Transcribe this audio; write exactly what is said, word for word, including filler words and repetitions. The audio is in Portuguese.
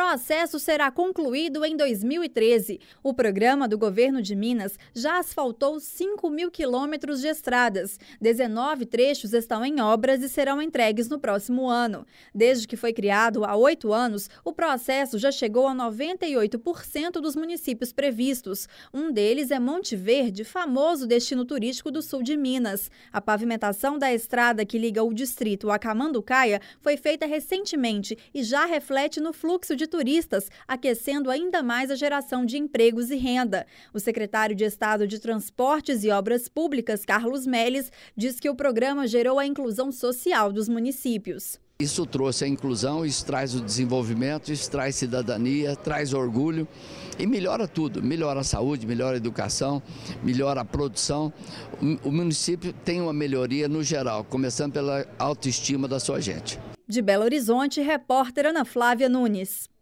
processo será concluído em dois mil e treze. O programa do governo de Minas já asfaltou cinco mil quilômetros de estradas. dezenove trechos estão em obras e serão entregues no próximo ano. Desde que foi criado há oito anos, o processo já chegou a noventa e oito por cento dos municípios previstos. Um deles é Monte Verde, famoso destino turístico do sul de Minas. A pavimentação da estrada que liga o distrito a Camanducaia foi feita recentemente e já reflete no fluxo de turistas, aquecendo ainda mais a geração de empregos e renda. O secretário de Estado de Transportes e Obras Públicas, Carlos Melles, diz que o programa gerou a inclusão social dos municípios. Isso trouxe a inclusão, isso traz o desenvolvimento, isso traz cidadania, traz orgulho e melhora tudo. Melhora a saúde, melhora a educação, melhora a produção. O município tem uma melhoria no geral, começando pela autoestima da sua gente. De Belo Horizonte, repórter Ana Flávia Nunes.